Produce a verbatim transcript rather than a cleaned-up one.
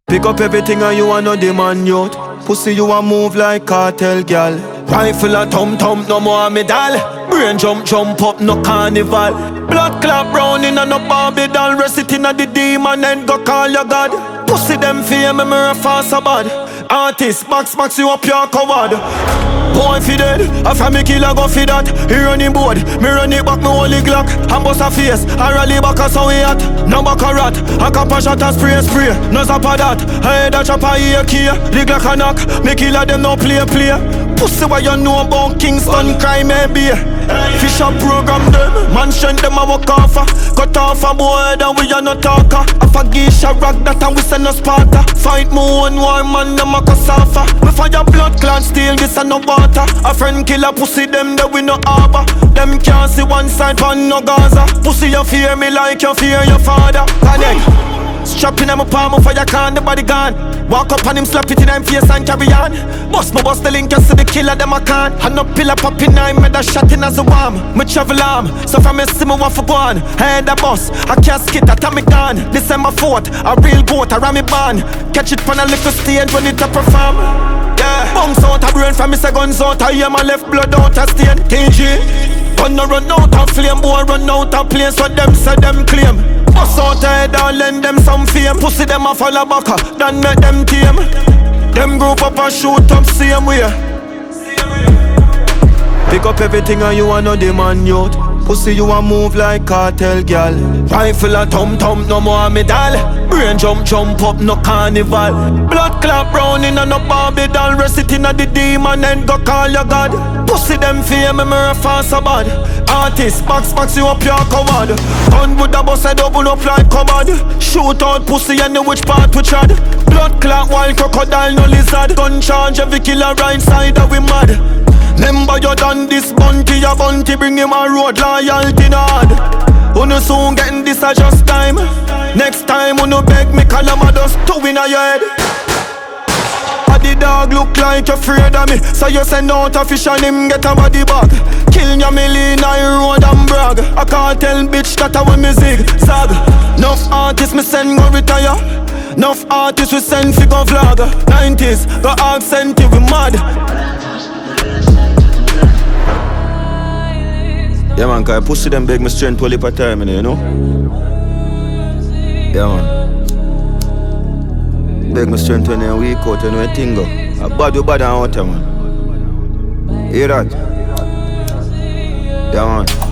Pick up everything and you are no demand youth. Pussy you a move like cartel gal. Rifle a thump thump no more medal. Brain jump jump up no carnival. Blood clot brown in a no Barbie doll. Rest it in a the demon and go call your God. Pussy them fear me me fast a bad. Artist box box you up your coward. Boy fi dead, a family killer go fi that. He run him board, me run it back me holy Glock. And bust a face, I rally back a so we at. No back a rat, a cap a shot a spray spray. No zap a that, I head a chop a ear key. The Glock a knock, me killer them no play play. Pussy what you know about Kingston crime maybe. Fish up program them, mansion them a walk off. Cut off a boy and we are not talker. If a geisha rock that and we send no Sparta. Fight more and war man them a cuss off. We fire blood clan steal this and no water. A friend kill a pussy them that we no harbor. Them can't see one side pan no Gaza. Pussy you fear me like you fear your father. Connect. Strapping on my palm for your can, the body gone. Walk up on him, slap it in him face and carry on. Bust my bust the link, you see the killer, them I can. And no pillar popping nine, made a shot in as a worm. Me travel arm, so from me see me want for go on. Head a bus, a casket, a atomic gun. December fourth, a real goat, a rammy band. Catch it on a little stage when it a perform. Yeah, bounce out a brain from me, say guns out. I hear my left blood out a stain. T G, gun no run out of flame, boy run out of place. So them say them claim. Bust out head and lend them some fame. Pussy them a follow back, then make them tame. Them group up and shoot up same way. Pick up everything and you are no demand youth. Pussy you a move like cartel gal. Rifle a thump thump no more medal. Brain jump jump up no carnival. Blood clot brown in a no Barbie doll. Rest it in a the demon and go call your God. Pussy them fear me me fast a bad. Artist box box you up your coward. Gun with the bus head double up like cupboard. Shoot out pussy and the which part we trod. Blood clot wild crocodile no lizard. Gun charge every killer right side of we mad. Remember you done this bunty, your bunty bring him a road loyalty nod. Uno soon getting this a just time. Next time uno beg me call him a dust two in a your head. The dog look like you afraid of me, so you send out a fish and him get a body bag. Kill your million I road and brag. I can't tell bitch that I want me zig zag. Enough artists me send go retire. Enough artists we send fi go vlog. Nineties go accent we mad. Yeah man, cause I pussy them beg me strength all the time, you know. Yeah man. Beg me strength when you're weak out, you know a thing go. A bad you bad and out, man. Hear that? Yeah man.